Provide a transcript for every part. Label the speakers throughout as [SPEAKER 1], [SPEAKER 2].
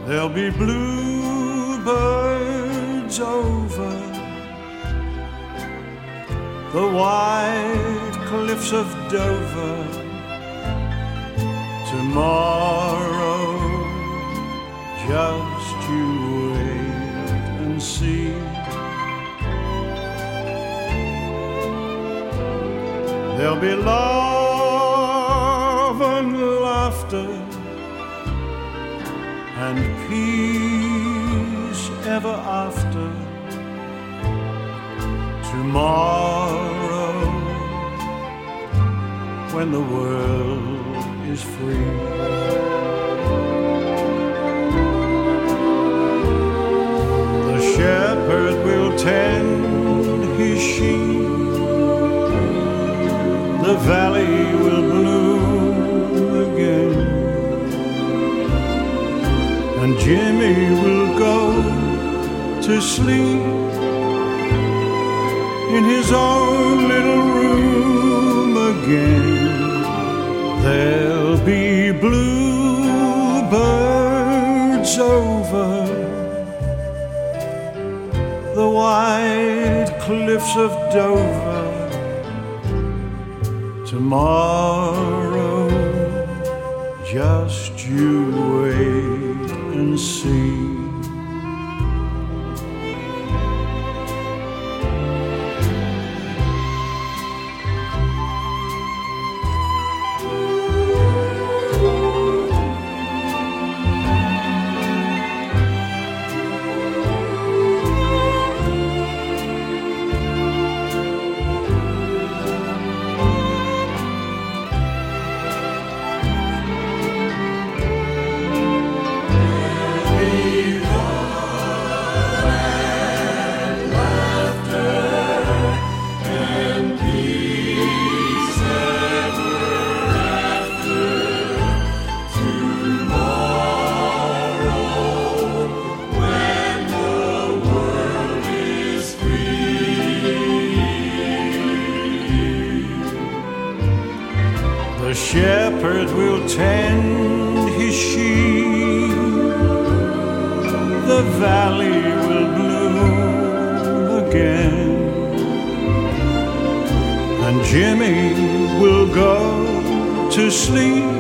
[SPEAKER 1] There'll be bluebirds over the white cliffs of Dover. Tomorrow, just you wait and see. There'll be love and laughter and peace ever after. Tomorrow, when the world is free. The shepherd will tend his sheep. The valley will bloom again, and Jimmy will go to sleep in his own little room again. There'll be bluebirds over the white cliffs of Dover. Tomorrow, just you wait and see. The shepherd will tend his sheep. The valley will bloom again, and Jimmy will go to sleep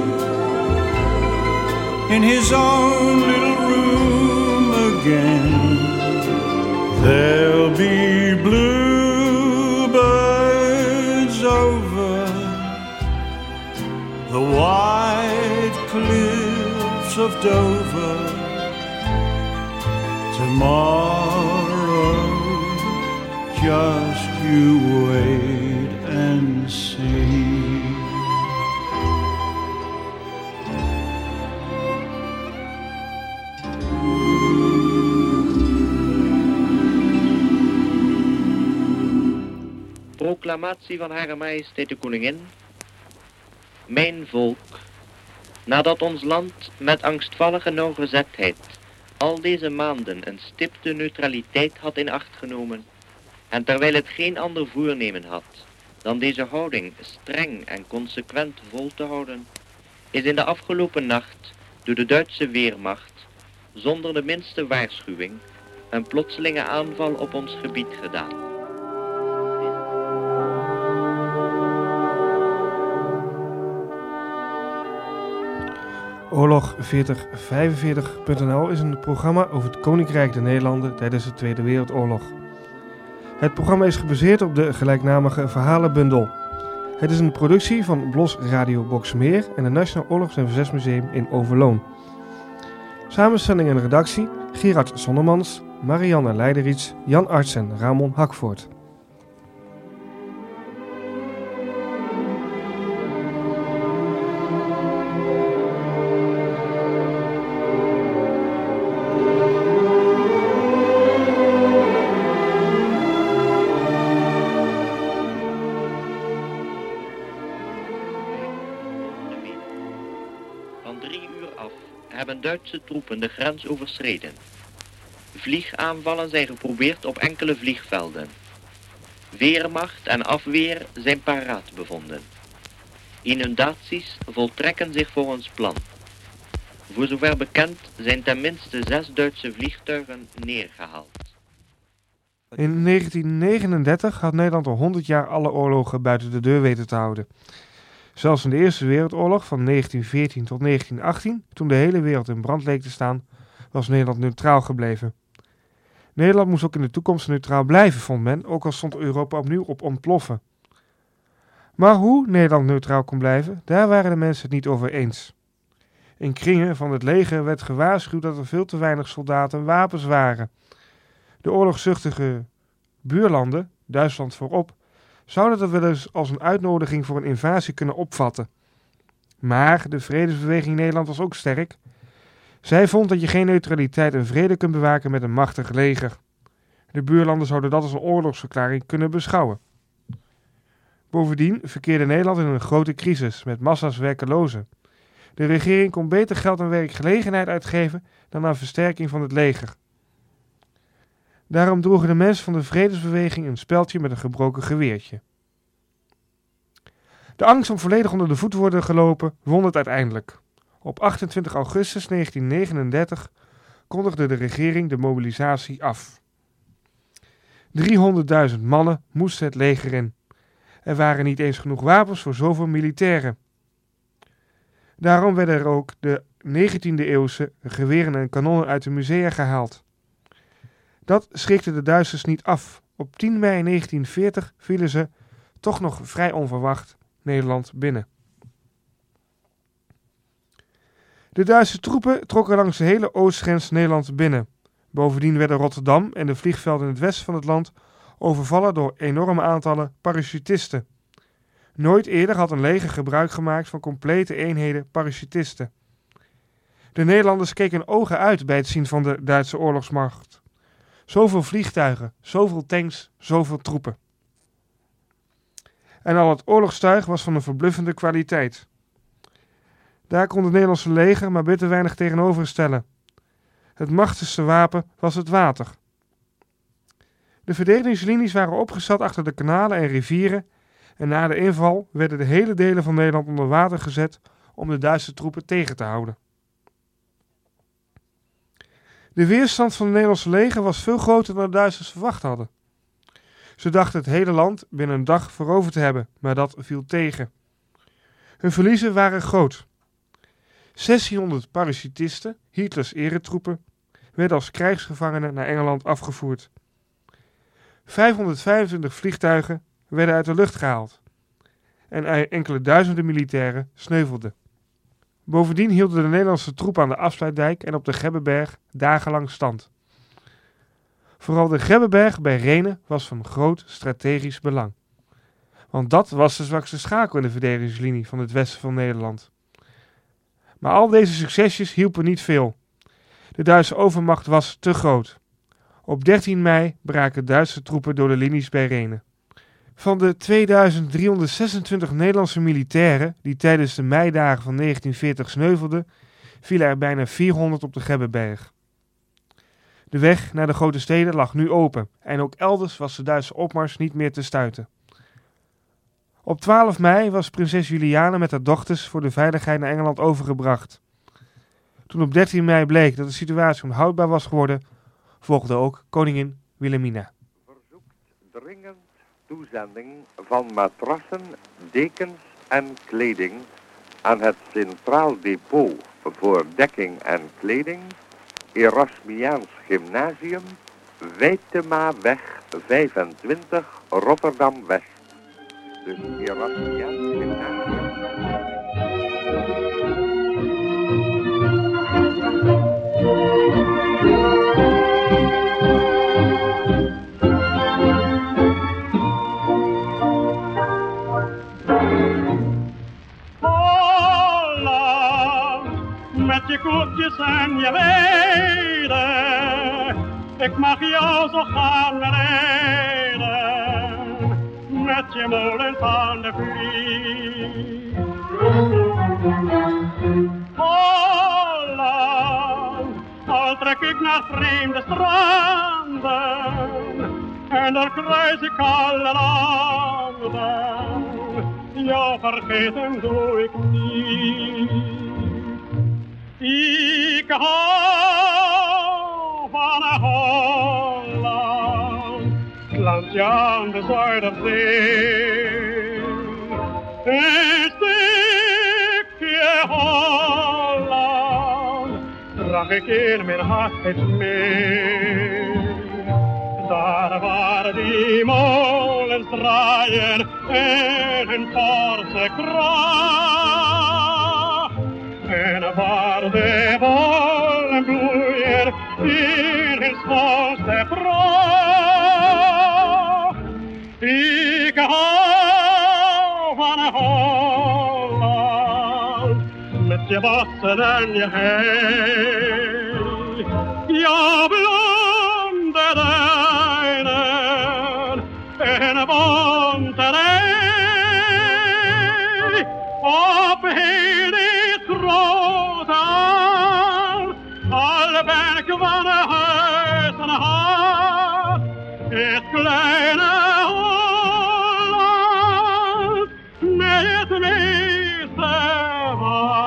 [SPEAKER 1] in his own little room again. There'll be bluebirds over the white cliffs of Dover. Tomorrow, just you wait and see.
[SPEAKER 2] Proclamatie van Hare Majesteit de Koningin. Mijn volk, nadat ons land met angstvallige nauwgezetheid al deze maanden een stipte neutraliteit had in acht genomen, en terwijl het geen ander voornemen had dan deze houding streng en consequent vol te houden, is in de afgelopen nacht door de Duitse Weermacht zonder de minste waarschuwing een plotselinge aanval op ons gebied gedaan.
[SPEAKER 3] Oorlog 4045.nl is een programma over het Koninkrijk der Nederlanden tijdens de Tweede Wereldoorlog. Het programma is gebaseerd op de gelijknamige verhalenbundel. Het is een productie van Blos Radio Boxmeer en het Nationaal Oorlogs- en Verzetsmuseum in Overloon. Samenstelling en redactie Gerard Sonnemans, Marianne Leiderits, Jan Arts en Ramon Hakvoort.
[SPEAKER 2] Duitse troepen de grens overschreden. Vliegaanvallen zijn geprobeerd op enkele vliegvelden. Weermacht en afweer zijn paraat bevonden. Inundaties voltrekken zich volgens plan. Voor zover bekend zijn tenminste 6 Duitse vliegtuigen neergehaald.
[SPEAKER 3] In 1939 had Nederland al 100 jaar alle oorlogen buiten de deur weten te houden. Zelfs in de Eerste Wereldoorlog van 1914 tot 1918, toen de hele wereld in brand leek te staan, was Nederland neutraal gebleven. Nederland moest ook in de toekomst neutraal blijven, vond men, ook al stond Europa opnieuw op ontploffen. Maar hoe Nederland neutraal kon blijven, daar waren de mensen het niet over eens. In kringen van het leger werd gewaarschuwd dat er veel te weinig soldaten en wapens waren. De oorlogzuchtige buurlanden, Duitsland voorop, zouden dat wel eens als een uitnodiging voor een invasie kunnen opvatten. Maar de vredesbeweging in Nederland was ook sterk. Zij vond dat je geen neutraliteit en vrede kunt bewaken met een machtig leger. De buurlanden zouden dat als een oorlogsverklaring kunnen beschouwen. Bovendien verkeerde Nederland in een grote crisis met massa's werkelozen. De regering kon beter geld en werkgelegenheid uitgeven dan aan versterking van het leger. Daarom droegen de mensen van de vredesbeweging een speldje met een gebroken geweertje. De angst om volledig onder de voet te worden gelopen won het uiteindelijk. Op 28 augustus 1939 kondigde de regering de mobilisatie af. 300.000 mannen moesten het leger in. Er waren niet eens genoeg wapens voor zoveel militairen. Daarom werden er ook de 19e-eeuwse geweren en kanonnen uit de musea gehaald. Dat schrikte de Duitsers niet af. Op 10 mei 1940 vielen ze, toch nog vrij onverwacht, Nederland binnen. De Duitse troepen trokken langs de hele oostgrens Nederland binnen. Bovendien werden Rotterdam en de vliegvelden in het westen van het land overvallen door enorme aantallen parachutisten. Nooit eerder had een leger gebruik gemaakt van complete eenheden parachutisten. De Nederlanders keken ogen uit bij het zien van de Duitse oorlogsmacht. Zoveel vliegtuigen, zoveel tanks, zoveel troepen. En al het oorlogstuig was van een verbluffende kwaliteit. Daar kon het Nederlandse leger maar bitter weinig tegenover stellen. Het machtigste wapen was het water. De verdedigingslinies waren opgezet achter de kanalen en rivieren en na de inval werden de hele delen van Nederland onder water gezet om de Duitse troepen tegen te houden. De weerstand van het Nederlandse leger was veel groter dan de Duitsers verwacht hadden. Ze dachten het hele land binnen een dag veroverd te hebben, maar dat viel tegen. Hun verliezen waren groot. 1600 parachutisten, Hitlers eretroepen, werden als krijgsgevangenen naar Engeland afgevoerd. 525 vliegtuigen werden uit de lucht gehaald en enkele duizenden militairen sneuvelden. Bovendien hielden de Nederlandse troepen aan de Afsluitdijk en op de Gebbeberg dagenlang stand. Vooral de Gebbeberg bij Rhenen was van groot strategisch belang. Want dat was de zwakste schakel in de verdedigingslinie van het westen van Nederland. Maar al deze succesjes hielpen niet veel. De Duitse overmacht was te groot. Op 13 mei braken Duitse troepen door de linies bij Rhenen. Van de 2326 Nederlandse militairen die tijdens de meidagen van 1940 sneuvelden, vielen er bijna 400 op de Gebbeberg. De weg naar de grote steden lag nu open en ook elders was de Duitse opmars niet meer te stuiten. Op 12 mei was prinses Juliana met haar dochters voor de veiligheid naar Engeland overgebracht. Toen op 13 mei bleek dat de situatie onhoudbaar was geworden, volgde ook koningin Wilhelmina.
[SPEAKER 4] Verzoekt dringend toezending van matrassen, dekens en kleding aan het Centraal Depot voor dekking en kleding, Erasmiaans Gymnasium, Wijtemaweg 25, Rotterdam West. Dus Erasmiaans Gymnasium.
[SPEAKER 1] Met je koekjes en je weiden, ik mag jou zo gaan rijden, met je molens aan de vliet. Holland, al trek ik naar vreemde stranden, en dan kruis ik alle landen, jou vergeten doe ik niet. Ik hou van Holland, het landje aan de Zuiderzee. Een stukje Holland draag ik in mijn hart mee. Daar waar die molens draaien in hun forse kracht. En waar de bollen bloeien in hun schoonste pracht. Ik hou van Holland, met je bossen en je hei. Ja, blonde duinen en bonte rij. Op heel dit grote al ben ik van huis en hart. Het kleine Holland met het meeste waard.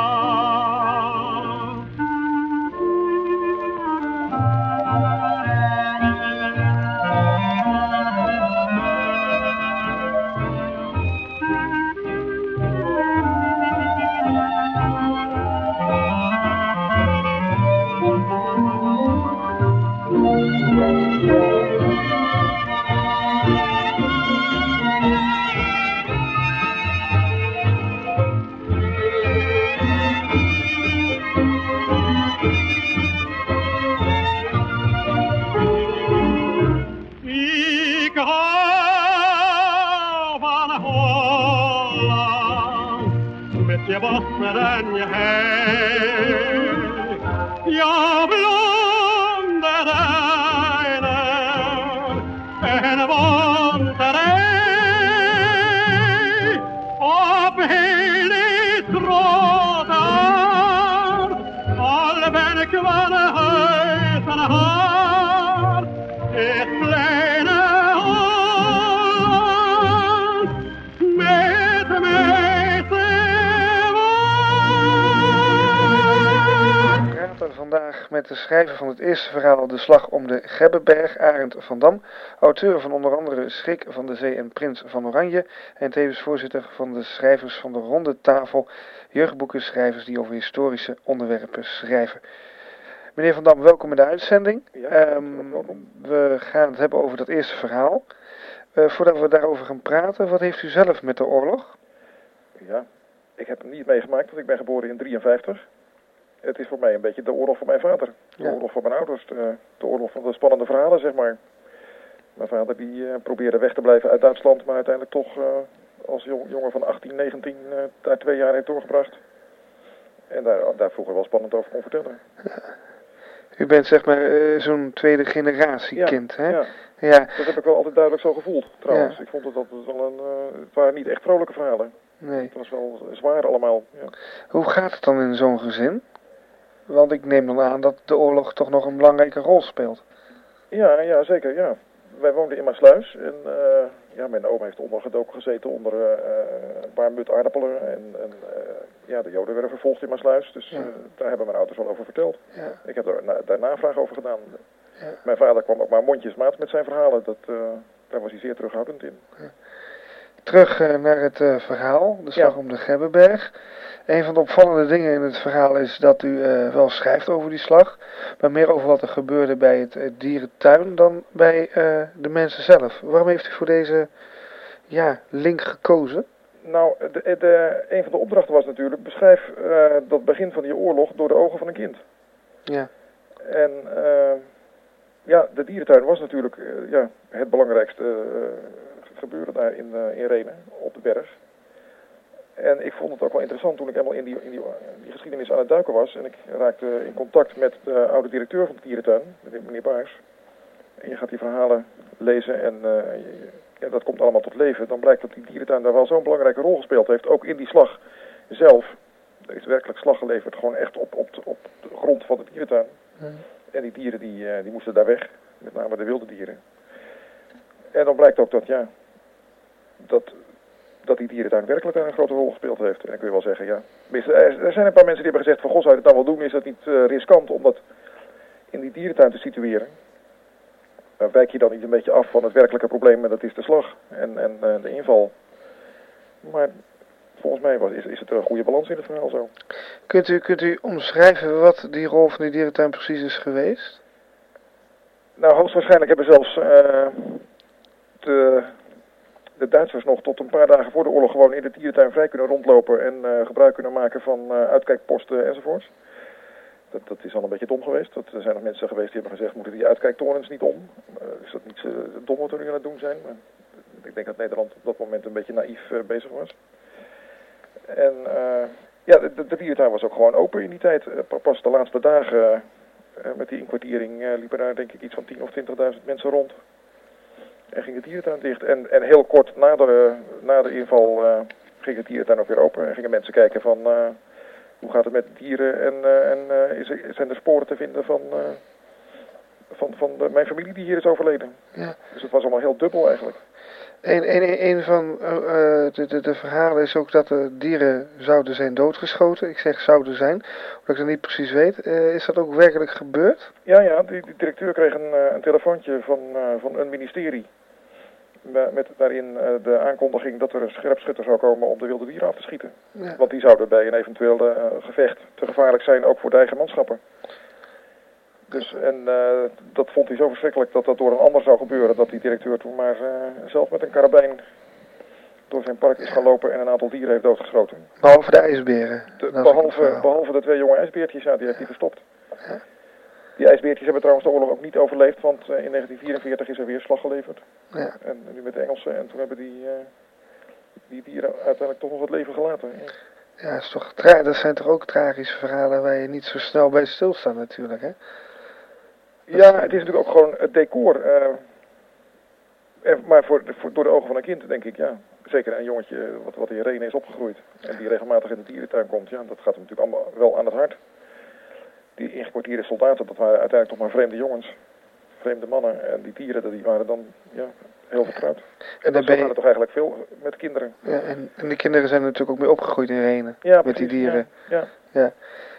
[SPEAKER 1] Ik hou van Holland, met je bossen en je hei. Ja, blonde duinen en bonte rij. Op heel dit grote al ben ik van huis en hart. Het kleine Holland met mij
[SPEAKER 3] We praten vandaag met de schrijver van het eerste verhaal De Slag om de Gebbeberg, Arend van Dam, auteur van onder andere Schrik van de Zee en Prins van Oranje en tevens voorzitter van de schrijvers van de Ronde Tafel, jeugdboekenschrijvers die over historische onderwerpen schrijven. Meneer Van Dam, welkom in de uitzending.
[SPEAKER 5] Ja,
[SPEAKER 3] we gaan het hebben over dat eerste verhaal. Voordat we daarover gaan praten, wat heeft u zelf met de oorlog?
[SPEAKER 5] Ja, ik heb hem niet meegemaakt, want ik ben geboren in 1953. Het is voor mij een beetje de oorlog van mijn vader. De oorlog van mijn ouders. De oorlog van de spannende verhalen, zeg maar. Mijn vader die probeerde weg te blijven uit Duitsland, maar uiteindelijk toch als jongen van 18, 19 daar 2 jaar heeft doorgebracht. En daar vroeger wel spannend over kon vertellen.
[SPEAKER 3] U bent zeg maar zo'n tweede generatie kind, hè?
[SPEAKER 5] Ja.
[SPEAKER 3] Ja.
[SPEAKER 5] Dat heb ik wel altijd duidelijk zo gevoeld, trouwens.
[SPEAKER 3] Ja.
[SPEAKER 5] Ik vond het wel het waren niet echt vrolijke verhalen.
[SPEAKER 3] Nee.
[SPEAKER 5] Het was wel zwaar allemaal. Ja.
[SPEAKER 3] Hoe gaat het dan in zo'n gezin? Want ik neem dan aan dat de oorlog toch nog een belangrijke rol speelt.
[SPEAKER 5] Ja, zeker, ja. Wij woonden in Maasluis en mijn oom heeft ondergedoken gezeten onder een paar mut aardappelen. En de Joden werden vervolgd in Maasluis, dus daar hebben mijn ouders wel over verteld. Ja. Ik heb daar navraag over gedaan. Ja. Mijn vader kwam ook maar mondjesmaat met zijn verhalen, daar was hij zeer terughoudend in.
[SPEAKER 3] Ja. Terug naar het verhaal, de Slag om de Gebbeberg. Een van de opvallende dingen in het verhaal is dat u wel schrijft over die slag, maar meer over wat er gebeurde bij het dierentuin dan bij de mensen zelf. Waarom heeft u voor deze link gekozen?
[SPEAKER 5] Nou, een van de opdrachten was natuurlijk, beschrijf dat begin van die oorlog door de ogen van een kind.
[SPEAKER 3] Ja.
[SPEAKER 5] En de dierentuin was natuurlijk het belangrijkste gebeuren daar in Renen, op de berg. En ik vond het ook wel interessant toen ik helemaal in die geschiedenis aan het duiken was. En ik raakte in contact met de oude directeur van de dierentuin, meneer Baars. En je gaat die verhalen lezen en dat komt allemaal tot leven. Dan blijkt dat die dierentuin daar wel zo'n belangrijke rol gespeeld heeft. Ook in die slag zelf. Er is werkelijk slag geleverd, gewoon echt op de grond van de dierentuin. En die dieren die moesten daar weg. Met name de wilde dieren. En dan blijkt ook dat dat die dierentuin werkelijk daar een grote rol gespeeld heeft. En dan kun je wel zeggen, ja. Er zijn een paar mensen die hebben gezegd van, goh, zou je het nou wel doen? Is dat niet riskant om dat in die dierentuin te situeren? Wijk je dan niet een beetje af van het werkelijke probleem, en dat is de slag en de inval. Maar volgens mij is het een goede balans in het verhaal zo.
[SPEAKER 3] Kunt u omschrijven wat die rol van die dierentuin precies is geweest?
[SPEAKER 5] Nou, hoogstwaarschijnlijk hebben zelfs de Duitsers nog tot een paar dagen voor de oorlog gewoon in de dierentuin vrij kunnen rondlopen en gebruik kunnen maken van uitkijkposten enzovoorts. Dat is al een beetje dom geweest. Er zijn nog mensen geweest die hebben gezegd, moeten die uitkijktorens niet om? Is dat niet dom wat we nu aan het doen zijn? Maar ik denk dat Nederland op dat moment een beetje naïef bezig was. En ja, de dierentuin was ook gewoon open in die tijd. Pas de laatste dagen met die inkwartiering liepen daar denk ik iets van 10.000 of 20.000 mensen rond. En ging de dierentuin dicht. En heel kort na de inval ging de dierentuin ook weer open. En gingen mensen kijken van hoe gaat het met de dieren en zijn er sporen te vinden van mijn familie die hier is overleden. Ja. Dus het was allemaal heel dubbel eigenlijk.
[SPEAKER 3] Een van de verhalen is ook dat de dieren zouden zijn doodgeschoten. Ik zeg zouden zijn, omdat ik dat niet precies weet. Is dat ook werkelijk gebeurd?
[SPEAKER 5] Ja, die directeur kreeg een telefoontje van een ministerie. Met daarin de aankondiging dat er een scherpschutter zou komen om de wilde dieren af te schieten. Ja. Want die zouden bij een eventueel gevecht te gevaarlijk zijn, ook voor de eigen manschappen. Dus, en dat vond hij zo verschrikkelijk dat dat door een ander zou gebeuren. Dat die directeur toen maar zelf met een karabijn door zijn park is gaan lopen en een aantal dieren heeft doodgeschoten.
[SPEAKER 3] Behalve de ijsberen?
[SPEAKER 5] Behalve de 2 jonge ijsbeertjes, ja, die heeft hij verstopt. Ja. Die ijsbeertjes hebben trouwens de oorlog ook niet overleefd, want in 1944 is er weer slag geleverd. Ja. En nu met de Engelsen, en toen hebben die dieren uiteindelijk toch nog het leven gelaten. Ja,
[SPEAKER 3] ja, dat zijn toch ook tragische verhalen waar je niet zo snel bij stilstaat natuurlijk, hè?
[SPEAKER 5] Ja, het is natuurlijk ook gewoon het decor. Maar door de ogen van een kind, denk ik, ja. Zeker een jongetje wat in Renen is opgegroeid en die regelmatig in de dierentuin komt, ja, dat gaat hem natuurlijk allemaal wel aan het hart. Die ingekwartierde soldaten, dat waren uiteindelijk toch maar vreemde jongens, vreemde mannen. En die dieren, die waren dan heel vertrouwd. En dan gaat het toch eigenlijk veel met kinderen.
[SPEAKER 3] Ja, en die kinderen zijn natuurlijk ook mee opgegroeid in Renen, ja, met precies, die dieren. Ja.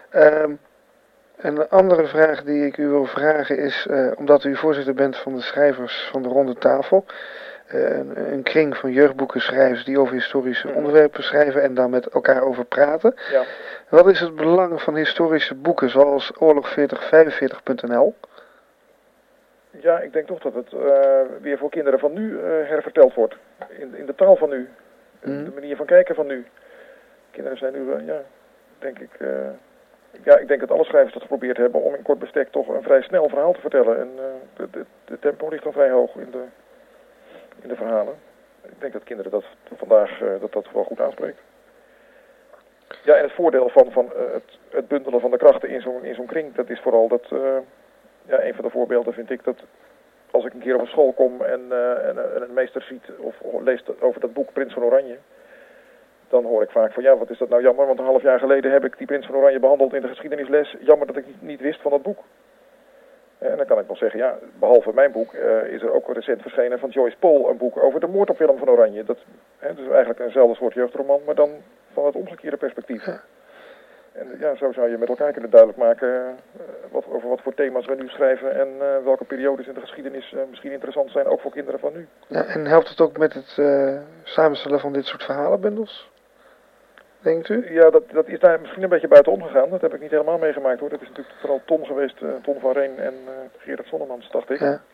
[SPEAKER 3] Een andere vraag die ik u wil vragen is, omdat u voorzitter bent van de schrijvers van de Ronde Tafel, een kring van jeugdboekenschrijvers die over historische onderwerpen schrijven en daar met elkaar over praten. Ja. Wat is het belang van historische boeken zoals oorlog4045.nl?
[SPEAKER 5] Ja, ik denk toch dat het weer voor kinderen van nu herverteld wordt. In de taal van nu. De manier van kijken van nu. Kinderen zijn nu, denk ik... ik denk dat alle schrijvers dat geprobeerd hebben om in kort bestek toch een vrij snel verhaal te vertellen. En de tempo ligt dan vrij hoog in de verhalen. Ik denk dat kinderen dat vandaag dat wel goed aanspreekt. Ja, en het voordeel van het bundelen van de krachten in zo'n kring, dat is vooral dat... een van de voorbeelden vind ik dat als ik een keer op een school kom en een meester ziet of leest over dat boek Prins van Oranje, dan hoor ik vaak van ja, wat is dat nou jammer, want een half jaar geleden heb ik die Prins van Oranje behandeld in de geschiedenisles. Jammer dat ik niet wist van dat boek. En dan kan ik wel zeggen, ja, behalve mijn boek is er ook recent verschenen van Joyce Pol een boek over de moord op Willem van Oranje. Dat is eigenlijk eenzelfde soort jeugdroman, maar dan van het omgekeerde perspectief. Ja. En ja, zo zou je met elkaar kunnen duidelijk maken over wat voor thema's we nu schrijven en welke periodes in de geschiedenis misschien interessant zijn, ook voor kinderen van nu.
[SPEAKER 3] Ja, en helpt het ook met het samenstellen van dit soort verhalenbundels? Denkt u?
[SPEAKER 5] Ja, dat is daar misschien een beetje buitenom gegaan. Dat heb ik niet helemaal meegemaakt hoor. Dat is natuurlijk vooral Ton geweest, Ton van Reen en Gerard Zonnemans, dacht ik. Ja.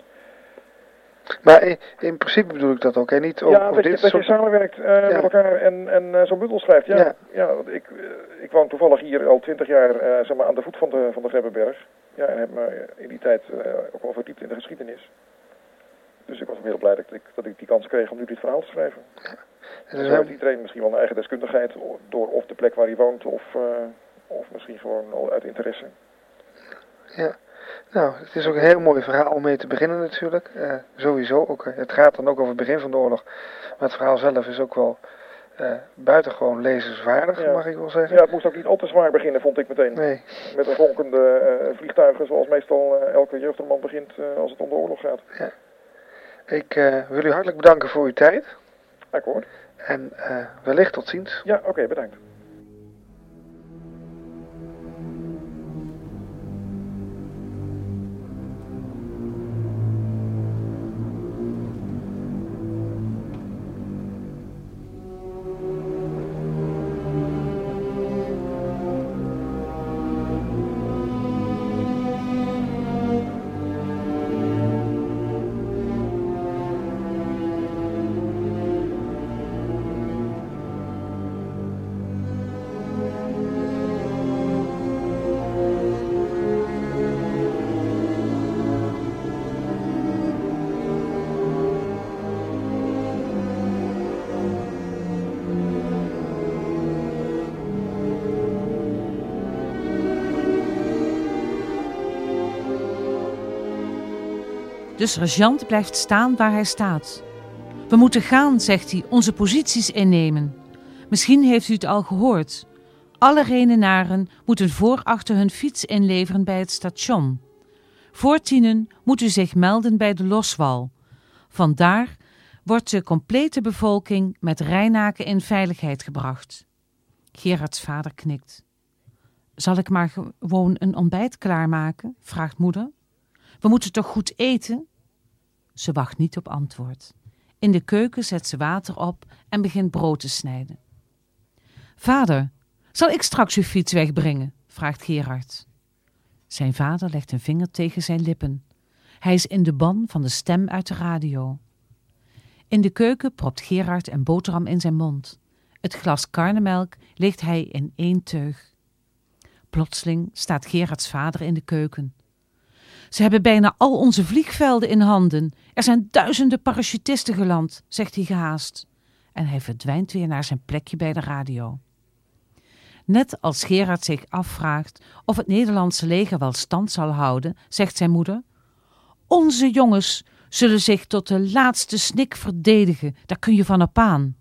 [SPEAKER 3] Maar in principe bedoel ik dat ook, hè? Niet
[SPEAKER 5] dat je samenwerkt met elkaar en zo'n bundel schrijft. Ja, ik woon toevallig hier al 20 jaar zeg maar aan de voet van de Grebbeberg. Ja, en heb me in die tijd ook wel verdiept in de geschiedenis. Dus ik was heel blij dat ik die kans kreeg om nu dit verhaal te schrijven. Ja. En dan heeft iedereen misschien wel een eigen deskundigheid door of de plek waar hij woont of misschien gewoon al uit interesse.
[SPEAKER 3] Ja. Nou, het is ook een heel mooi verhaal om mee te beginnen natuurlijk. Sowieso, ook, het gaat dan ook over het begin van de oorlog. Maar het verhaal zelf is ook wel buitengewoon lezenswaardig, mag ik wel zeggen.
[SPEAKER 5] Ja, het moest ook niet al te zwaar beginnen, vond ik meteen. Nee. Met een ronkende vliegtuigen zoals meestal elke jeugdroman begint als het om de oorlog gaat. Ja.
[SPEAKER 3] Ik wil u hartelijk bedanken voor uw tijd.
[SPEAKER 5] Akkoord.
[SPEAKER 6] En wellicht tot ziens.
[SPEAKER 5] Ja, oké, bedankt.
[SPEAKER 7] De sergeant blijft staan waar hij staat. We moeten gaan, zegt hij, onze posities innemen. Misschien heeft u het al gehoord. Alle Renenaren moeten achter hun fiets inleveren bij het station. Voor 10:00 moet u zich melden bij de loswal. Vandaar wordt de complete bevolking met Rijnaken in veiligheid gebracht. Gerards vader knikt. Zal ik maar gewoon een ontbijt klaarmaken? Vraagt moeder. We moeten toch goed eten? Ze wacht niet op antwoord. In de keuken zet ze water op en begint brood te snijden. Vader, zal ik straks uw fiets wegbrengen? Vraagt Gerard. Zijn vader legt een vinger tegen zijn lippen. Hij is in de ban van de stem uit de radio. In de keuken propt Gerard een boterham in zijn mond. Het glas karnemelk ligt hij in 1 teug. Plotseling staat Gerards vader in de keuken. Ze hebben bijna al onze vliegvelden in handen. Er zijn duizenden parachutisten geland, zegt hij gehaast. En hij verdwijnt weer naar zijn plekje bij de radio. Net als Gerard zich afvraagt of het Nederlandse leger wel stand zal houden, zegt zijn moeder: onze jongens zullen zich tot de laatste snik verdedigen, daar kun je van op aan.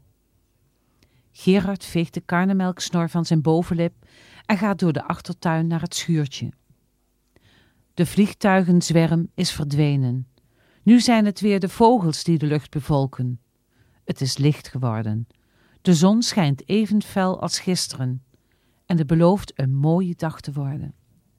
[SPEAKER 7] Gerard veegt de karnemelksnor van zijn bovenlip en gaat door de achtertuin naar het schuurtje. De vliegtuigenzwerm is verdwenen. Nu zijn het weer de vogels die de lucht bevolken. Het is licht geworden. De zon schijnt even fel als gisteren. En het belooft een mooie dag te worden.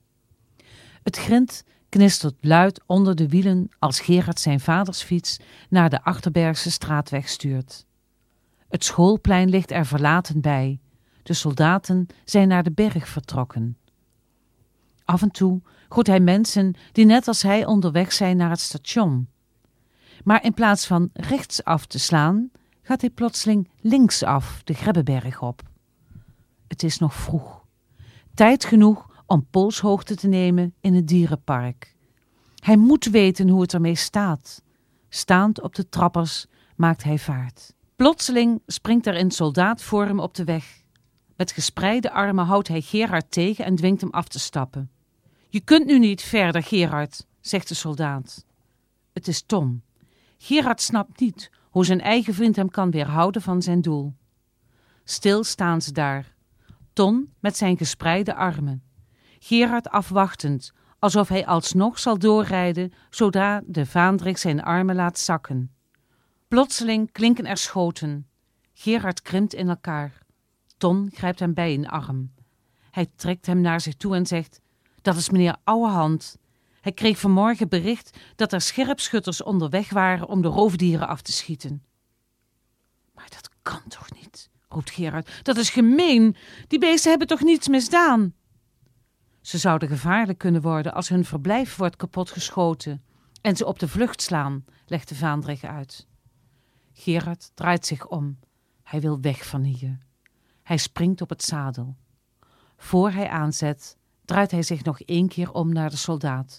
[SPEAKER 7] Het grind knistert luid onder de wielen als Gerard zijn vaders fiets naar de Achterbergse straatweg stuurt. Het schoolplein ligt er verlaten bij. De soldaten zijn naar de berg vertrokken. Af en toe groet hij mensen die net als hij onderweg zijn naar het station. Maar in plaats van rechtsaf te slaan, gaat hij plotseling linksaf de Grebbeberg op. Het is nog vroeg. Tijd genoeg om polshoogte te nemen in het dierenpark. Hij moet weten hoe het ermee staat. Staand op de trappers maakt hij vaart. Plotseling springt er een soldaat voor hem op de weg. Met gespreide armen houdt hij Gerard tegen en dwingt hem af te stappen. Je kunt nu niet verder, Gerard, zegt de soldaat. Het is Tom. Gerard snapt niet hoe zijn eigen vriend hem kan weerhouden van zijn doel. Stil staan ze daar. Ton met zijn gespreide armen. Gerard afwachtend, alsof hij alsnog zal doorrijden zodra de vaandrig zijn armen laat zakken. Plotseling klinken er schoten. Gerard krimpt in elkaar. Ton grijpt hem bij een arm. Hij trekt hem naar zich toe en zegt: dat is meneer Ouwehand. Hij kreeg vanmorgen bericht dat er scherpschutters onderweg waren om de roofdieren af te schieten. Maar dat kan toch niet, roept Gerard. Dat is gemeen. Die beesten hebben toch niets misdaan? Ze zouden gevaarlijk kunnen worden als hun verblijf wordt kapotgeschoten en ze op de vlucht slaan, legt de vaandrig uit. Gerard draait zich om. Hij wil weg van hier. Hij springt op het zadel. Voor hij aanzet, draait hij zich nog 1 keer om naar de soldaat.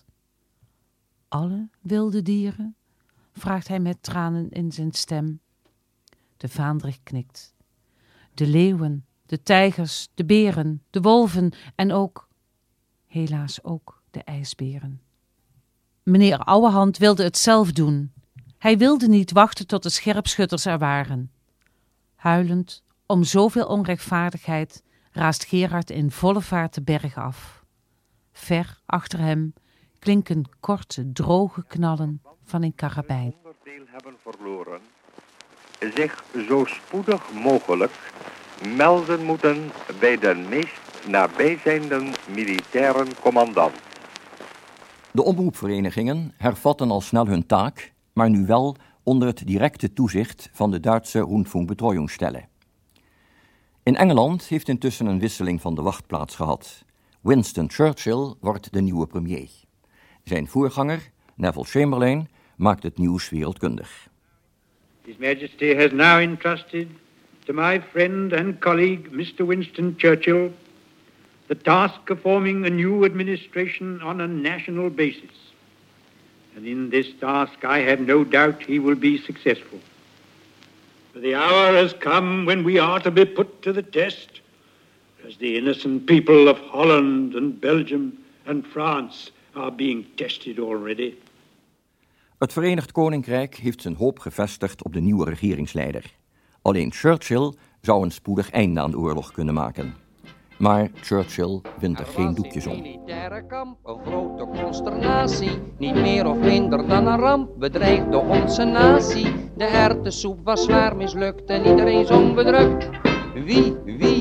[SPEAKER 7] Alle wilde dieren? Vraagt hij met tranen in zijn stem. De vaandrig knikt. De leeuwen, de tijgers, de beren, de wolven en ook, helaas ook, de ijsberen. Meneer Ouwehand wilde het zelf doen. Hij wilde niet wachten tot de scherpschutters er waren. Huilend om zoveel onrechtvaardigheid raast Gerard in volle vaart de berg af. Ver achter hem klinken korte, droge knallen van een karabijn.
[SPEAKER 4] Onderdeel hebben verloren zich zo spoedig mogelijk melden moeten bij de meest nabijzijnde militaire commandant.
[SPEAKER 8] De omroepverenigingen hervatten al snel hun taak, maar nu wel onder het directe toezicht van de Duitse Rundfunkbetreuungsstelle. In Engeland heeft intussen een wisseling van de wacht plaatsgehad. Winston Churchill wordt de nieuwe premier. Zijn voorganger, Neville Chamberlain, maakt het nieuws wereldkundig.
[SPEAKER 9] His Majesty has now entrusted to my friend and colleague Mr. Winston Churchill the task of forming a new administration on a national basis. And in this task I have no doubt he will be successful. For the hour has come when we are to be put to the test, as the innocent people of Holland and Belgium and France are being tested already.
[SPEAKER 8] Het Verenigd Koninkrijk heeft zijn hoop gevestigd op de nieuwe regeringsleider. Alleen Churchill zou een spoedig einde aan de oorlog kunnen maken. Maar Churchill wint er geen doekjes om.
[SPEAKER 10] Militaire kamp, een grote consternatie. Niet meer of minder dan een ramp bedreigde onze natie. De erwtensoep was zwaar mislukt en iedereen zong bedrukt. Wie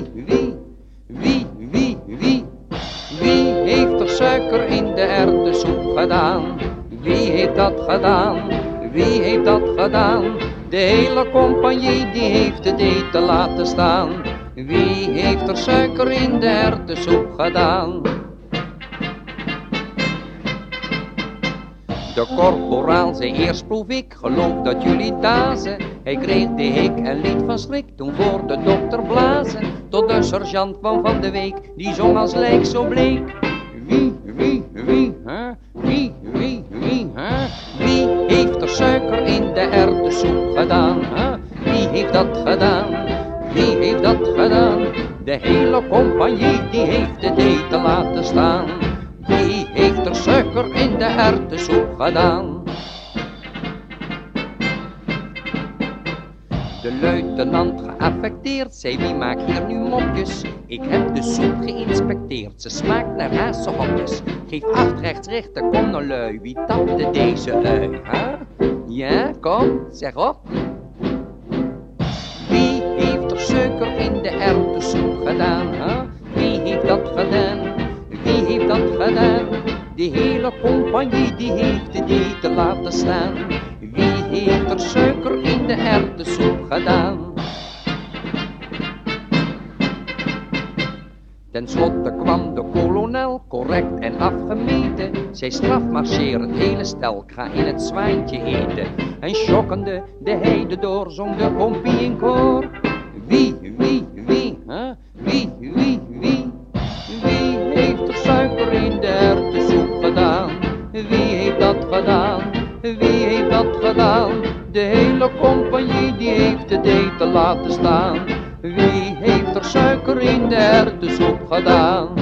[SPEAKER 10] heeft er suiker in de erwtensoep gedaan? Wie heeft dat gedaan? Wie heeft dat gedaan? De hele compagnie die heeft het eten laten staan. Wie heeft er suiker in de erwtensoep gedaan? De korporaal zei eerst proef ik, geloof dat jullie dazen. Hij kreeg de hik en liet van schrik toen voor de dokter blazen. Tot de sergeant kwam van de week, die zong als lijk zo bleek. Wie heeft er suiker in de erwtensoep gedaan? Wie heeft dat gedaan? Wie heeft dat gedaan? De hele compagnie die heeft het eten laten staan. Wie heeft er suiker in de erwtensoep gedaan? De luitenant geaffecteerd zei wie maakt hier nu mopjes? Ik heb de soep geïnspecteerd, ze smaakt naar hazenhopjes. Geef acht rechtsrichter, kom nou lui, wie tapte deze ui? Huh? Ja, kom, zeg op. Wie heeft er suiker in de erwtensoep gedaan? Huh? Wie heeft dat gedaan? Wie heeft dat gedaan? De hele compagnie die heeft het eten laten staan. Wie heeft er suiker in de erwtensoep gedaan? Ten slotte kwam de kolonel, correct en afgemeten. Zij strafmarcheer het hele stel, ik ga in het zwaantje eten. En schokkende de heide door, zong de kompie in koor. Wie, huh? Wie heeft er suiker in de erwtensoep gedaan? Wie heeft dat gedaan? Wie heeft dat gedaan? De hele compagnie die heeft het eten laten staan. Wie heeft er suiker in de erwtensoep gedaan?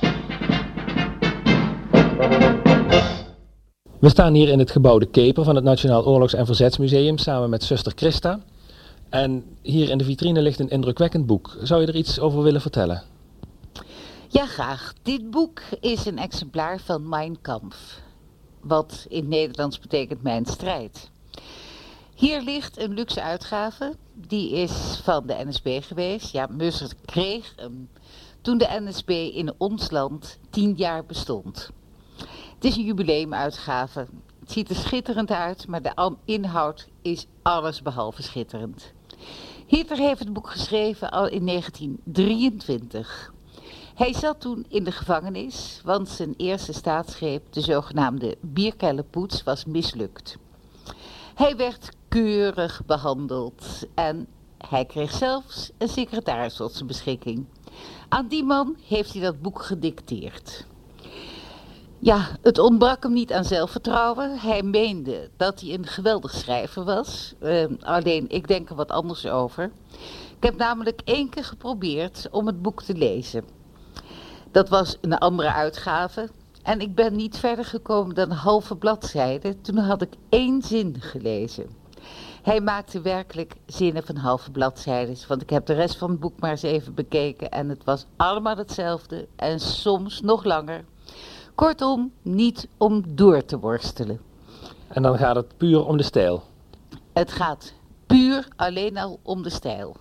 [SPEAKER 11] We staan hier in het gebouw De Keper van het Nationaal Oorlogs- en Verzetsmuseum samen met zuster Christa. En hier in de vitrine ligt een indrukwekkend boek. Zou je er iets over willen vertellen?
[SPEAKER 12] Ja, graag. Dit boek is een exemplaar van Mein Kampf, wat in het Nederlands betekent Mijn Strijd. Hier ligt een luxe uitgave, die is van de NSB geweest. Ja, Mussert kreeg hem toen de NSB in ons land 10 jaar bestond. Het is een jubileumuitgave. Het ziet er schitterend uit, maar de inhoud is alles behalve schitterend. Hitler heeft het boek geschreven al in 1923. Hij zat toen in de gevangenis, want zijn eerste staatsgreep, de zogenaamde Bierkellerpoets, was mislukt. Hij werd keurig behandeld en hij kreeg zelfs een secretaris tot zijn beschikking. Aan die man heeft hij dat boek gedicteerd. Ja, het ontbrak hem niet aan zelfvertrouwen. Hij meende dat hij een geweldig schrijver was. Alleen, ik denk er wat anders over. Ik heb namelijk 1 keer geprobeerd om het boek te lezen. Dat was een andere uitgave. En ik ben niet verder gekomen dan een halve bladzijde. Toen had ik 1 zin gelezen. Hij maakte werkelijk zinnen van halve bladzijden. Want ik heb de rest van het boek maar eens even bekeken. En het was allemaal hetzelfde. En soms nog langer. Kortom, niet om door te worstelen.
[SPEAKER 11] En dan gaat het puur om de stijl.
[SPEAKER 12] Het gaat puur Puur alleen al om de stijl.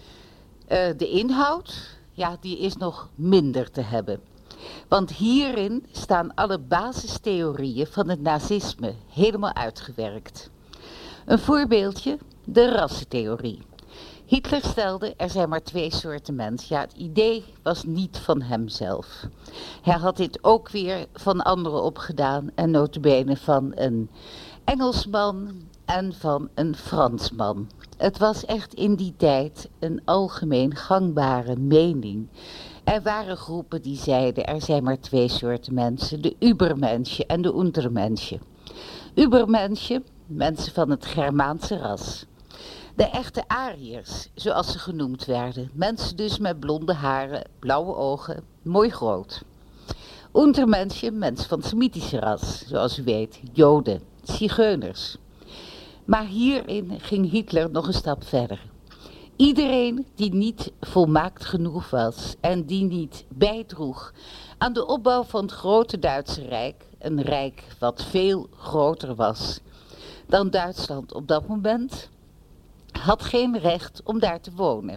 [SPEAKER 12] De inhoud, ja, die is nog minder te hebben. Want hierin staan alle basistheorieën van het nazisme helemaal uitgewerkt. Een voorbeeldje, de rassentheorie. Hitler stelde, er zijn maar 2 soorten mensen. Ja, het idee was niet van hemzelf. Hij had dit ook weer van anderen opgedaan en nota bene van een Engelsman en van een Fransman. Het was echt in die tijd een algemeen gangbare mening. Er waren groepen die zeiden, er zijn maar 2 soorten mensen, de Übermensje en de Untermensje. Übermensje, mensen van het Germaanse ras. De echte Ariërs, zoals ze genoemd werden. Mensen dus met blonde haren, blauwe ogen, mooi groot. Untermensje, mensen van het Semitische ras, zoals u weet, Joden, Zigeuners. Maar hierin ging Hitler nog een stap verder. Iedereen die niet volmaakt genoeg was en die niet bijdroeg aan de opbouw van het grote Duitse Rijk, een rijk wat veel groter was dan Duitsland op dat moment, had geen recht om daar te wonen.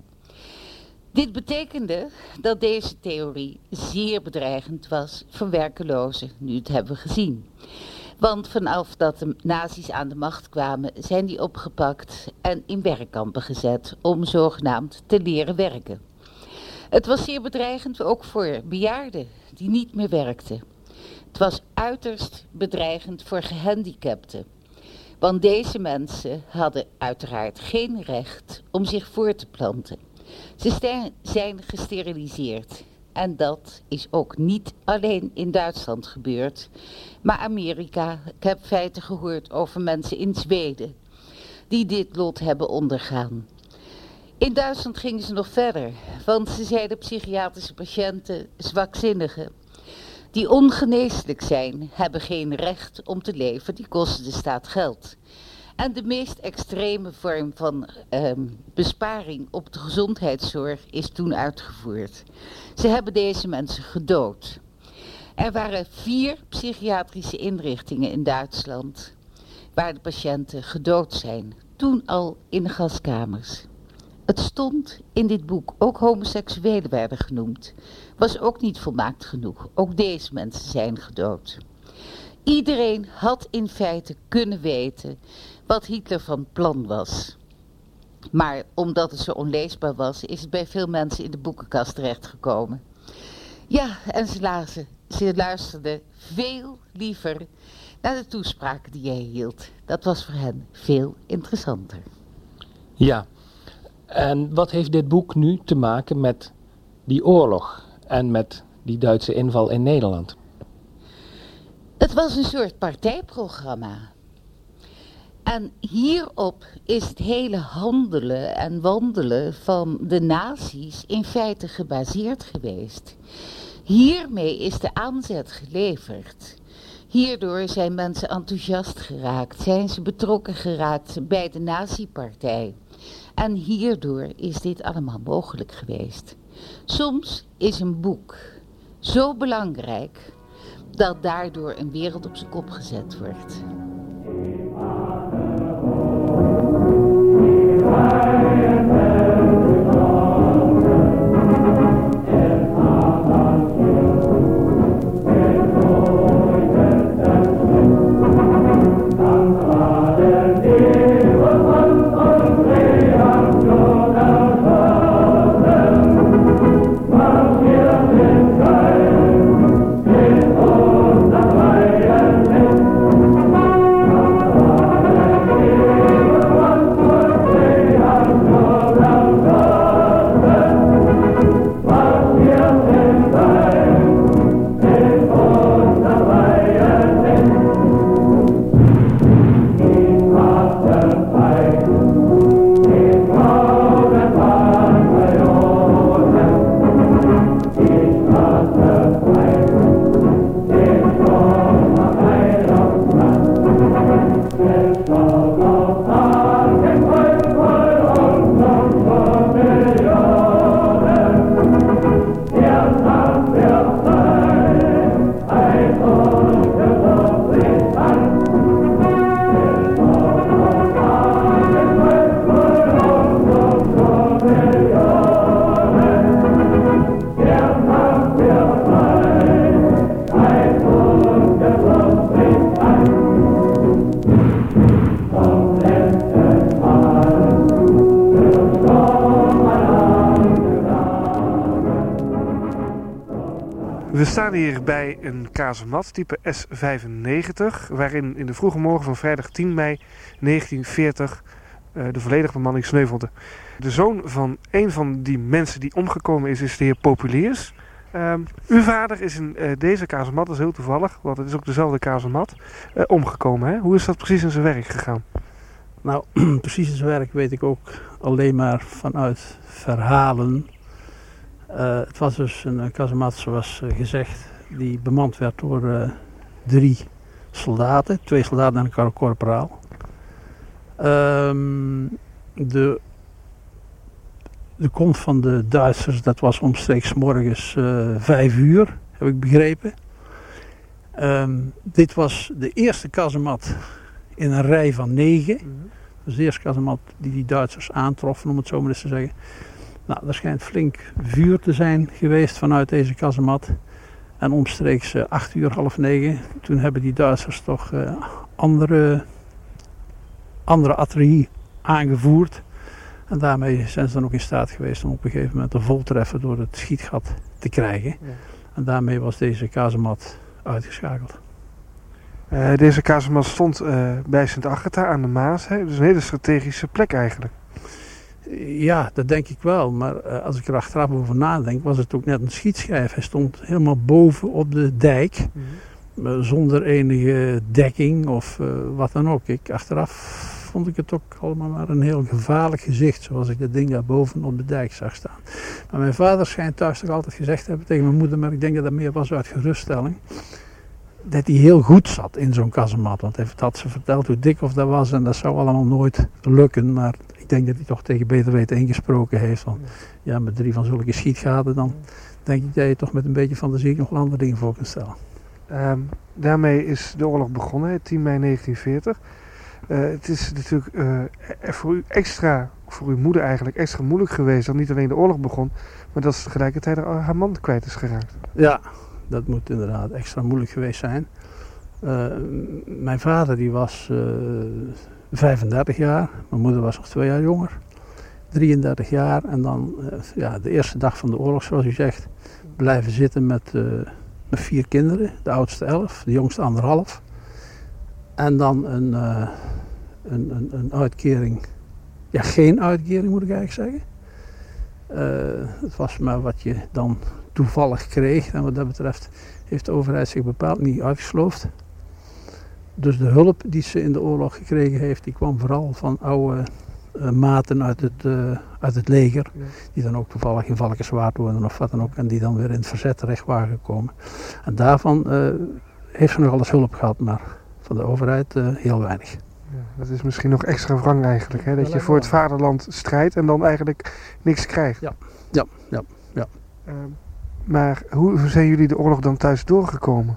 [SPEAKER 12] Dit betekende dat deze theorie zeer bedreigend was voor werkelozen, nu het hebben we gezien. Want vanaf dat de nazi's aan de macht kwamen, zijn die opgepakt en in werkkampen gezet om zogenaamd te leren werken. Het was zeer bedreigend ook voor bejaarden die niet meer werkten. Het was uiterst bedreigend voor gehandicapten. Want deze mensen hadden uiteraard geen recht om zich voor te planten. Ze zijn gesteriliseerd. En dat is ook niet alleen in Duitsland gebeurd. Maar Amerika, ik heb feiten gehoord over mensen in Zweden die dit lot hebben ondergaan. In Duitsland gingen ze nog verder, want ze zeiden psychiatrische patiënten, zwakzinnigen, die ongeneeslijk zijn, hebben geen recht om te leven, die kosten de staat geld. En de meest extreme vorm van besparing op de gezondheidszorg is toen uitgevoerd. Ze hebben deze mensen gedood. Er waren 4 psychiatrische inrichtingen in Duitsland waar de patiënten gedood zijn. Toen al in de gaskamers. Het stond in dit boek, ook homoseksuelen werden genoemd. Was ook niet volmaakt genoeg. Ook deze mensen zijn gedood. Iedereen had in feite kunnen weten wat Hitler van plan was. Maar omdat het zo onleesbaar was, is het bij veel mensen in de boekenkast terechtgekomen. Ja, en ze luisterden veel liever naar de toespraken die jij hield. Dat was voor hen veel interessanter.
[SPEAKER 11] Ja, en wat heeft dit boek nu te maken met die oorlog en met die Duitse inval in Nederland?
[SPEAKER 12] Het was een soort partijprogramma. En hierop is het hele handelen en wandelen van de nazi's in feite gebaseerd geweest. Hiermee is de aanzet geleverd. Hierdoor zijn mensen enthousiast geraakt, zijn ze betrokken geraakt bij de nazi-partij. En hierdoor is dit allemaal mogelijk geweest. Soms is een boek zo belangrijk dat daardoor een wereld op zijn kop gezet wordt.
[SPEAKER 3] We staan hier bij een kazemat type S95, waarin in de vroege morgen van vrijdag 10 mei 1940 de volledige bemanning sneuvelde. De zoon van een van die mensen die omgekomen is de heer Populiers. Uw vader is in deze kazemat, dat is heel toevallig, want het is ook dezelfde kazemat, omgekomen. Hè? Hoe is dat precies in zijn werk gegaan?
[SPEAKER 13] Nou, precies in zijn werk weet ik ook alleen maar vanuit verhalen. Het was dus een kazemat, zoals gezegd, die bemand werd door 3 soldaten. 2 soldaten en een korporaal. De komst van de Duitsers, dat was omstreeks morgens 5 uur, heb ik begrepen. Dit was de eerste kazemat in een rij van 9. Dus de eerste kazemat die Duitsers aantroffen, om het zo maar eens te zeggen. Nou, er schijnt flink vuur te zijn geweest vanuit deze kazemat. En omstreeks 8 uur, half 9, toen hebben die Duitsers toch andere artillerie aangevoerd. En daarmee zijn ze dan ook in staat geweest om op een gegeven moment te voltreffen door het schietgat te krijgen. Ja. En daarmee was deze kazemat uitgeschakeld.
[SPEAKER 3] Deze kazemat stond bij Sint-Agatha aan de Maas. Hè? Dus een hele strategische plek eigenlijk.
[SPEAKER 13] Ja, dat denk ik wel. Maar als ik er achteraf over nadenk, was het ook net een schietschijf. Hij stond helemaal boven op de dijk. Zonder enige dekking of wat dan ook. Achteraf vond ik het ook allemaal maar een heel gevaarlijk gezicht, zoals ik dat ding daar boven op de dijk zag staan. Maar mijn vader schijnt thuis toch altijd gezegd te hebben tegen mijn moeder, maar ik denk dat dat meer was uit geruststelling, dat hij heel goed zat in zo'n kazemat. Want hij had ze verteld hoe dik of dat was en dat zou allemaal nooit lukken. Maar ik denk dat hij toch tegen beter weten ingesproken heeft. Want ja, met 3 van zulke schietgaten, dan denk ik dat je toch met een beetje fantasie nog wel andere dingen voor kunt stellen.
[SPEAKER 3] Daarmee is de oorlog begonnen, 10 mei 1940. Het is natuurlijk voor u voor uw moeder eigenlijk, extra moeilijk geweest dat niet alleen de oorlog begon, maar dat ze tegelijkertijd haar man kwijt is geraakt.
[SPEAKER 13] Ja, dat moet inderdaad extra moeilijk geweest zijn. Mijn vader die was 35 jaar, mijn moeder was nog 2 jaar jonger. 33 jaar en dan de eerste dag van de oorlog, zoals u zegt, blijven zitten met 4 kinderen. De oudste 11, de jongste 1,5. En dan een uitkering, ja geen uitkering moet ik eigenlijk zeggen. Het was maar wat je dan toevallig kreeg en wat dat betreft heeft de overheid zich bepaald niet uitgesloofd. Dus de hulp die ze in de oorlog gekregen heeft, die kwam vooral van oude maten uit het leger. Ja. Die dan ook toevallig in Valkenswaard woonden of wat dan ook en die dan weer in het verzet terecht waren gekomen. En daarvan heeft ze nog alles hulp gehad, maar van de overheid heel weinig.
[SPEAKER 3] Ja, dat is misschien nog extra wrang eigenlijk, hè? Dat je voor het vaderland strijdt en dan eigenlijk niks krijgt.
[SPEAKER 13] Ja.
[SPEAKER 3] Maar hoe zijn jullie de oorlog dan thuis doorgekomen?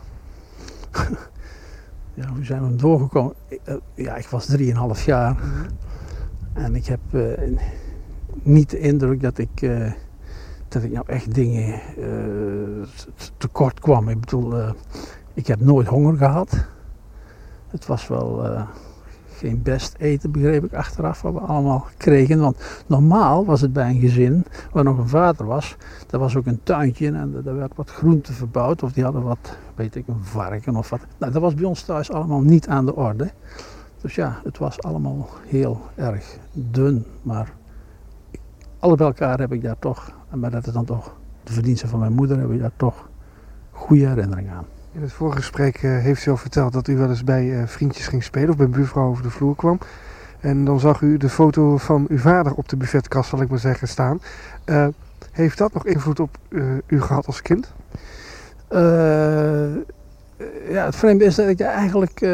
[SPEAKER 13] Ja, hoe zijn we hem doorgekomen? Ik was 3,5 jaar. En ik heb niet de indruk dat ik nou echt dingen tekort kwam. Ik bedoel, ik heb nooit honger gehad. Het was wel geen best eten, begreep ik achteraf, wat we allemaal kregen. Want normaal was het bij een gezin waar nog een vader was, daar was ook een tuintje en daar werd wat groente verbouwd. Of die hadden wat, weet ik, een varken of wat. Nou, dat was bij ons thuis allemaal niet aan de orde. Dus ja, het was allemaal heel erg dun. Maar alle bij elkaar heb ik daar toch, maar dat is dan toch de verdienste van mijn moeder, heb ik daar toch goede herinneringen aan.
[SPEAKER 3] In het vorige gesprek heeft u al verteld dat u wel eens bij vriendjes ging spelen of bij een buurvrouw over de vloer kwam. En dan zag u de foto van uw vader op de buffetkast, zal ik maar zeggen, staan. Heeft dat nog invloed op u gehad als kind?
[SPEAKER 13] Het vreemde is dat ik eigenlijk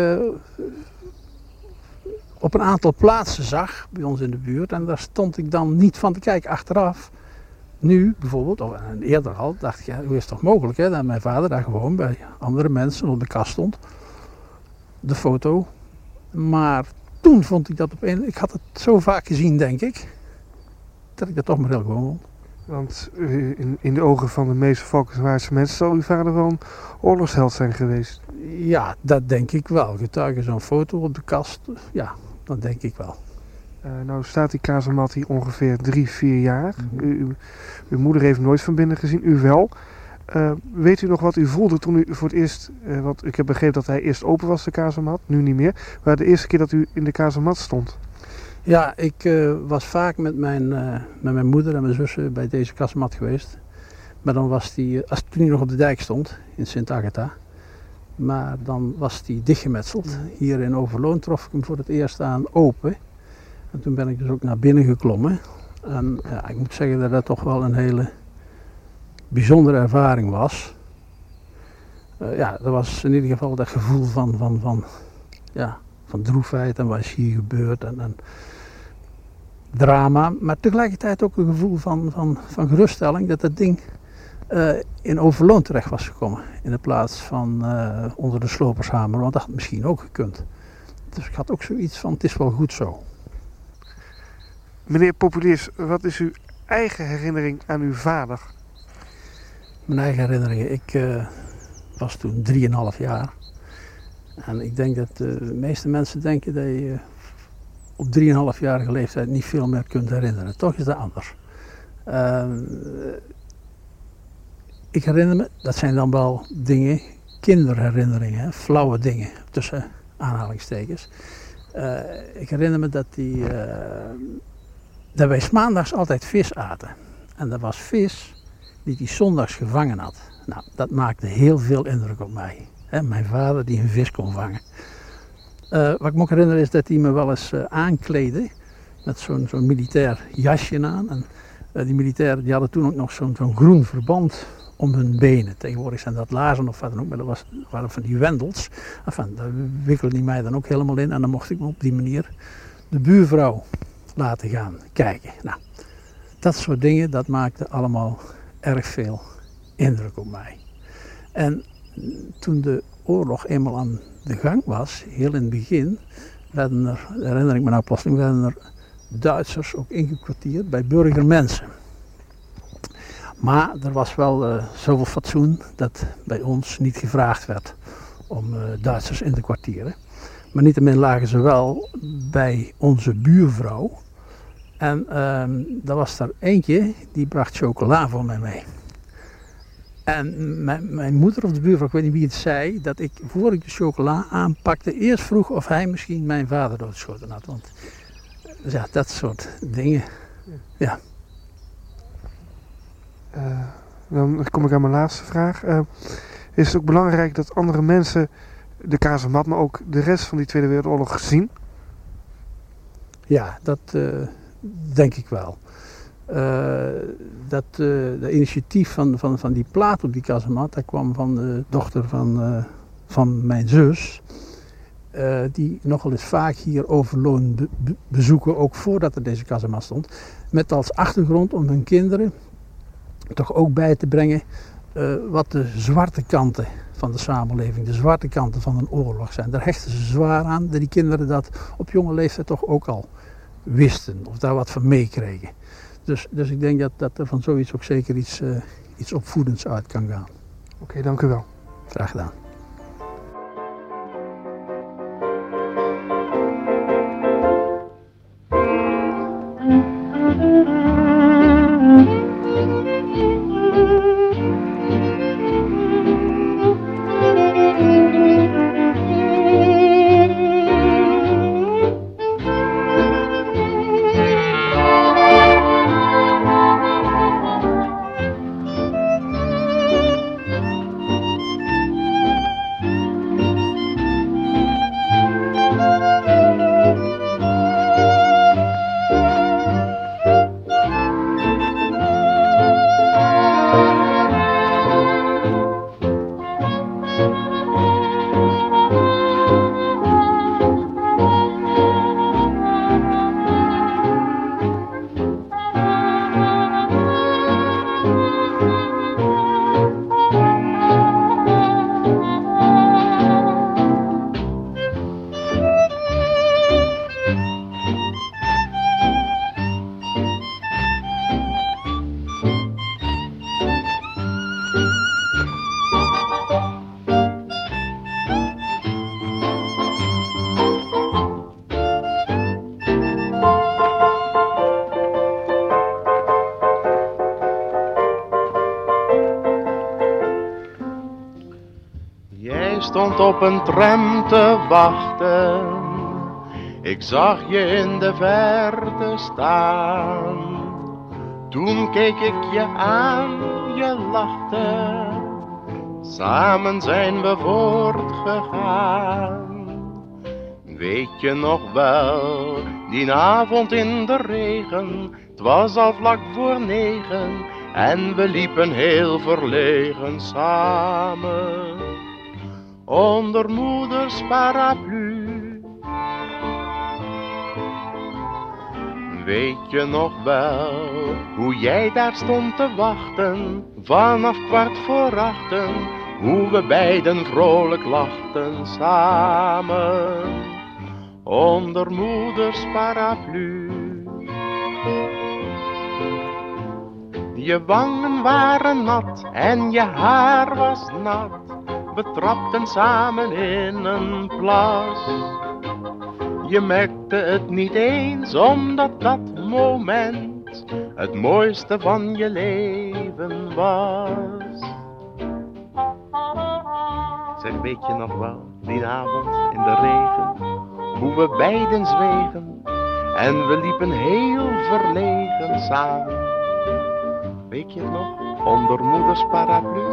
[SPEAKER 13] op een aantal plaatsen zag bij ons in de buurt. En daar stond ik dan niet van te kijken achteraf. Nu bijvoorbeeld, of eerder al, dacht ik, hoe is het toch mogelijk hè, dat mijn vader daar gewoon bij andere mensen op de kast stond. De foto. Maar toen vond ik dat ik had het zo vaak gezien, denk ik, dat ik dat toch maar heel gewoon vond.
[SPEAKER 3] Want in de ogen van de meeste Valkenswaardse mensen zal uw vader wel een oorlogsheld zijn geweest.
[SPEAKER 13] Ja, dat denk ik wel. Getuige zo'n foto op de kast, ja, dat denk ik wel.
[SPEAKER 3] Nou staat die kazemat hier ongeveer 3-4 jaar. Uw moeder heeft nooit van binnen gezien, u wel. Weet u nog wat u voelde toen u voor het eerst, want ik heb begrepen dat hij eerst open was, de kazemat, nu niet meer, maar de eerste keer dat u in de kazemat stond?
[SPEAKER 13] Ja, ik was vaak met mijn moeder en mijn zussen bij deze kazemat geweest. Maar dan was die, toen hij nog op de dijk stond, in Sint Agatha, maar dan was die dichtgemetseld. Hier in Overloon trof ik hem voor het eerst aan open. En toen ben ik dus ook naar binnen geklommen. En ja, ik moet zeggen dat dat toch wel een hele bijzondere ervaring was. Ja, er was in ieder geval dat gevoel van droefheid en wat is hier gebeurd en drama. Maar tegelijkertijd ook een gevoel van geruststelling dat het ding in Overloon terecht was gekomen. In de plaats van onder de slopershamer, want dat had misschien ook gekund. Dus ik had ook zoiets van, het is wel goed zo.
[SPEAKER 3] Meneer Populiers, wat is uw eigen herinnering aan uw vader?
[SPEAKER 13] Mijn eigen herinneringen, ik was toen 3,5 jaar. En ik denk dat de meeste mensen denken dat je op 3,5-jarige leeftijd niet veel meer kunt herinneren. Toch is dat anders. Ik herinner me, dat zijn dan wel dingen, kinderherinneringen, flauwe dingen, tussen aanhalingstekens. Ik herinner me dat wij 's maandags altijd vis aten. En dat was vis die hij 's zondags gevangen had. Nou, dat maakte heel veel indruk op mij. Mijn vader die een vis kon vangen. Wat ik me ook herinner is dat hij me wel eens aankleedde met zo'n militair jasje aan. En die militairen die hadden toen ook nog zo'n groen verband om hun benen. Tegenwoordig zijn dat laarzen of wat dan ook, maar dat waren van die wendels. Enfin, daar wikkelde hij mij dan ook helemaal in en dan mocht ik me op die manier de buurvrouw laten gaan kijken. Nou, dat soort dingen, dat maakte allemaal erg veel indruk op mij. En toen de oorlog eenmaal aan de gang was, heel in het begin, werden er, herinner ik me nou plotseling, werden er Duitsers ook ingekwartierd bij burgermensen. Maar er was wel zoveel fatsoen dat bij ons niet gevraagd werd om Duitsers in te kwartieren. Maar niettemin lagen ze wel bij onze buurvrouw. En er was er eentje die bracht chocola voor mij mee. En mijn moeder of de buurvrouw, ik weet niet wie het zei, dat ik voor ik de chocola aanpakte eerst vroeg of hij misschien mijn vader doodgeschoten had. Want ja, dat soort dingen, ja.
[SPEAKER 3] Dan kom ik aan mijn laatste vraag. Is het ook belangrijk dat andere mensen de kazemat, maar ook de rest van die Tweede Wereldoorlog zien?
[SPEAKER 13] Ja, dat denk ik wel. Dat initiatief van die plaat op die kazemat, dat kwam van de dochter van mijn zus. Die nogal eens vaak hier Overloon bezoeken, ook voordat er deze kazemat stond. Met als achtergrond om hun kinderen toch ook bij te brengen wat de zwarte kanten van de samenleving, de zwarte kanten van een oorlog zijn. Daar hechten ze zwaar aan, dat die kinderen dat op jonge leeftijd toch ook al wisten of daar wat van meekregen. Dus ik denk dat er van zoiets ook zeker iets opvoedends uit kan gaan.
[SPEAKER 3] Oké, dank u wel.
[SPEAKER 13] Graag gedaan.
[SPEAKER 14] stond op een tram te wachten. Ik zag je in de verte staan. Toen keek ik je aan, je lachte. Samen zijn we voortgegaan. Weet je nog wel, die avond in de regen. Het was al vlak voor 9 en we liepen heel verlegen samen. Onder moeders paraplu. Weet je nog wel, hoe jij daar stond te wachten, vanaf 7:15, hoe we beiden vrolijk lachten samen, onder moeders paraplu. Je wangen waren nat en je haar was nat, we trapten samen in een plas. Je merkte het niet eens, omdat dat moment het mooiste van je leven was. Zeg, weet je nog wel, die avond in de regen, hoe we beiden zwegen en we liepen heel verlegen samen. Weet je het nog, onder moeders paraplu,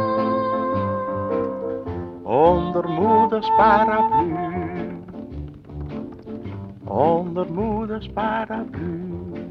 [SPEAKER 14] onder moeders paraplu. Onder moeders paraplu,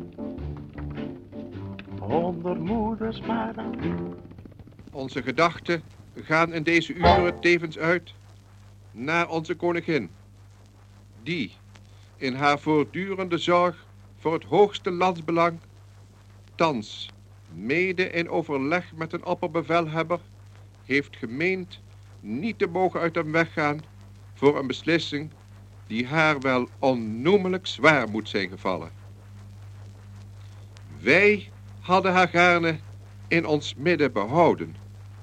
[SPEAKER 14] onder moeders paraplu.
[SPEAKER 15] Onze gedachten gaan in deze uren tevens uit naar onze koningin, die in haar voortdurende zorg voor het hoogste landsbelang thans, mede in overleg met een opperbevelhebber, heeft gemeend niet te mogen uit de weg gaan voor een beslissing die haar wel onnoemelijk zwaar moet zijn gevallen. Wij hadden haar gaarne in ons midden behouden.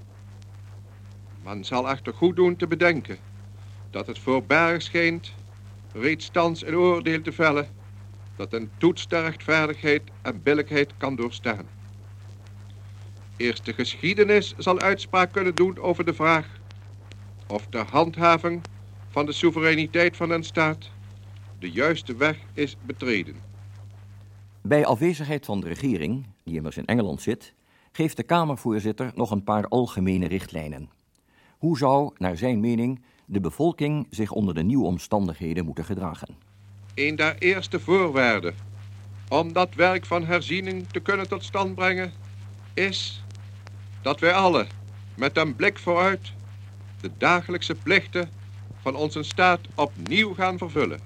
[SPEAKER 15] Men zal echter goed doen te bedenken dat het voorbarig schijnt reeds thans een oordeel te vellen dat een toets der rechtvaardigheid en billijkheid kan doorstaan. Eerst de geschiedenis zal uitspraak kunnen doen over de vraag of de handhaving van de soevereiniteit van een staat de juiste weg is betreden.
[SPEAKER 8] Bij afwezigheid van de regering, die immers in Engeland zit, geeft de Kamervoorzitter nog een paar algemene richtlijnen. Hoe zou, naar zijn mening, de bevolking zich onder de nieuwe omstandigheden moeten gedragen?
[SPEAKER 15] Een der eerste voorwaarden om dat werk van herziening te kunnen tot stand brengen, is dat wij allen met een blik vooruit de dagelijkse plichten van onze staat opnieuw gaan vervullen.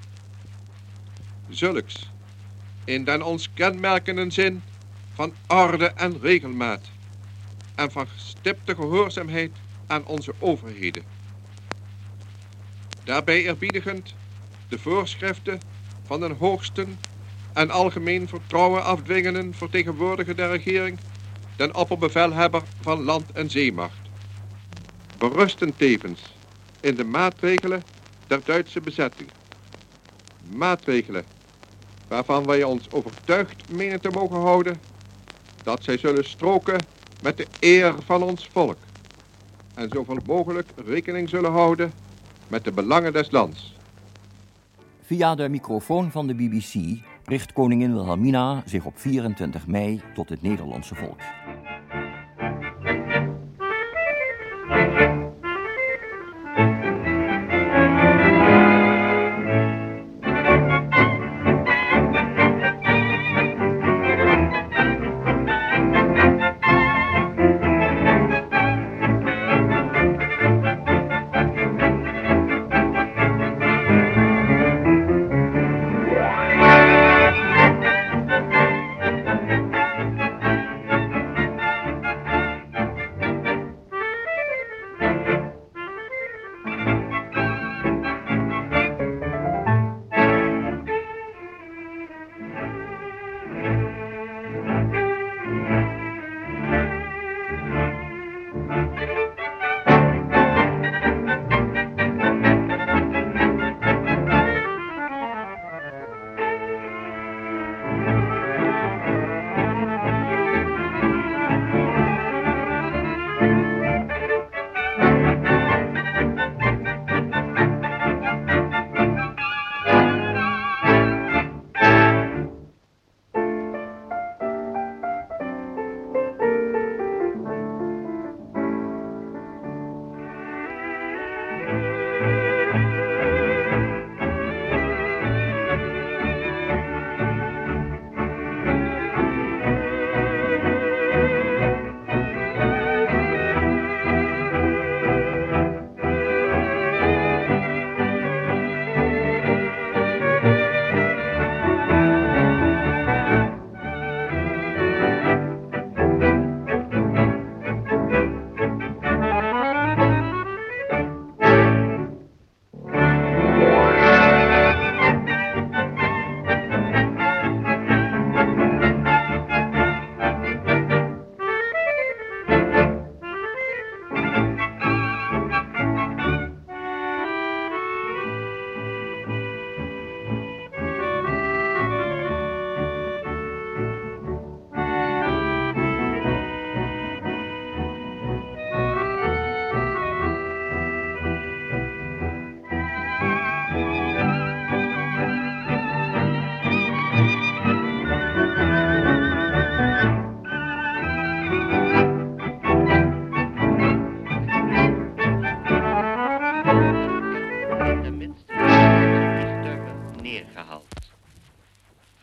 [SPEAKER 15] Zulks in den ons kenmerkende zin van orde en regelmaat en van gestipte gehoorzaamheid aan onze overheden. Daarbij eerbiedigend de voorschriften van een hoogsten en algemeen vertrouwen afdwingenden vertegenwoordiger der regering, den opperbevelhebber van land- en zeemacht. Berusten tevens in de maatregelen der Duitse bezetting. Maatregelen waarvan wij ons overtuigd menen te mogen houden dat zij zullen stroken met de eer van ons volk en zoveel mogelijk rekening zullen houden met de belangen des lands.
[SPEAKER 8] Via de microfoon van de BBC richt koningin Wilhelmina zich op 24 mei tot het Nederlandse volk.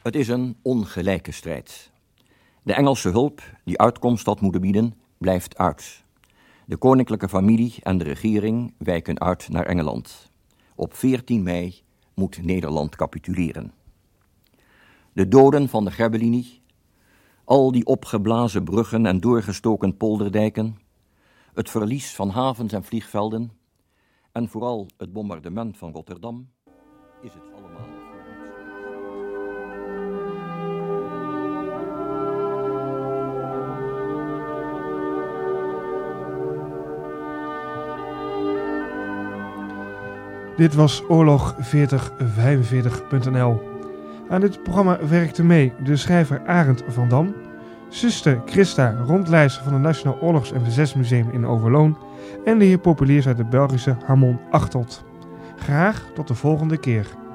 [SPEAKER 8] Het is een ongelijke strijd. De Engelse hulp die uitkomst had moeten bieden, blijft uit. De koninklijke familie en de regering wijken uit naar Engeland. Op 14 mei moet Nederland capituleren. De doden van de Gerbelinie, al die opgeblazen bruggen en doorgestoken polderdijken, het verlies van havens en vliegvelden en vooral het bombardement van Rotterdam, is het allemaal.
[SPEAKER 3] Dit was Oorlog 4045.nl. Aan dit programma werkte mee de schrijver Arend van Dam, zuster Christa, rondleider van het Nationaal Oorlogs- en Verzetsmuseum in Overloon en de heer Populiers uit de Belgische Harmon Achtelt. Graag tot de volgende keer.